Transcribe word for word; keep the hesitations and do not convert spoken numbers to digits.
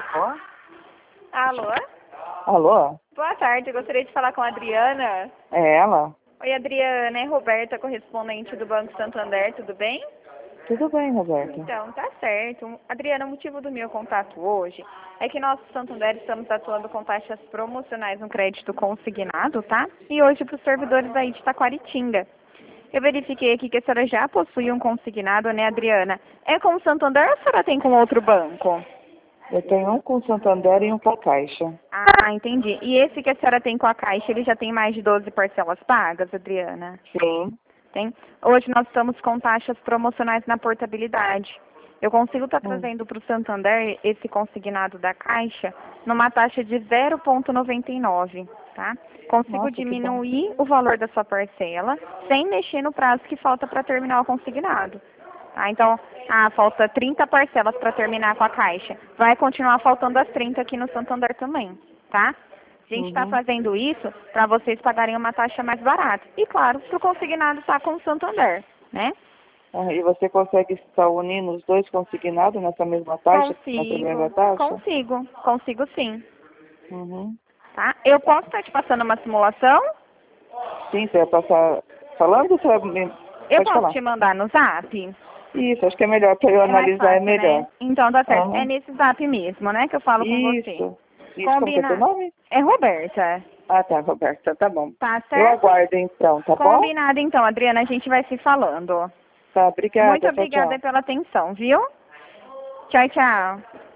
Ó. Alô? Alô? Boa tarde, eu gostaria de falar com a Adriana. É ela? Oi, Adriana, é Roberta, correspondente do Banco Santander, tudo bem? Tudo bem, Roberta. Então, tá certo. Adriana, o motivo do meu contato hoje é que nós, do Santander, estamos atuando com taxas promocionais no crédito consignado, tá? E hoje para os servidores aí de Taquaritinga. Eu verifiquei aqui que a senhora já possui um consignado, né, Adriana? É com o Santander ou a senhora tem com outro banco? Eu tenho um com o Santander e um com a Caixa. Ah, entendi. E esse que a senhora tem com a Caixa, ele já tem mais de doze parcelas pagas, Adriana? Sim. Tem. Hoje nós estamos com taxas promocionais na portabilidade. Eu consigo estar Hum. trazendo para o Santander esse consignado da Caixa numa taxa de zero vírgula noventa e nove, tá? Consigo Nossa, que bom. diminuir o valor da sua parcela sem mexer no prazo que falta para terminar o consignado. Tá? Então, ah, falta trinta parcelas para terminar com a Caixa. Vai continuar faltando as trinta aqui no Santander também, tá? A gente está Uhum. fazendo isso para vocês pagarem uma taxa mais barata. E, claro, para o consignado estar com o Santander, né? Ah, e você consegue estar unindo os dois consignados nessa mesma taxa? Nessa mesma Consigo, taxa? consigo, consigo sim, Uhum. tá? Eu posso estar te passando uma simulação? Sim, você vai passar falando ou você vai me... Eu Pode posso falar. te mandar no Zap? Isso, acho que é melhor para eu É mais analisar, é fácil, melhor. né? Então tá certo. É Uhum. nesse Zap mesmo, né, que eu falo com você. Isso. Isso, como que é teu Combina... nome? É Roberta. Ah, tá, Roberta, tá bom. Tá Eu certo? aguardo então, tá bom? Combinado então, Adriana, a gente vai se falando. Tá, Muito obrigada, tchau, obrigada tchau. pela atenção, viu? Tchau, tchau.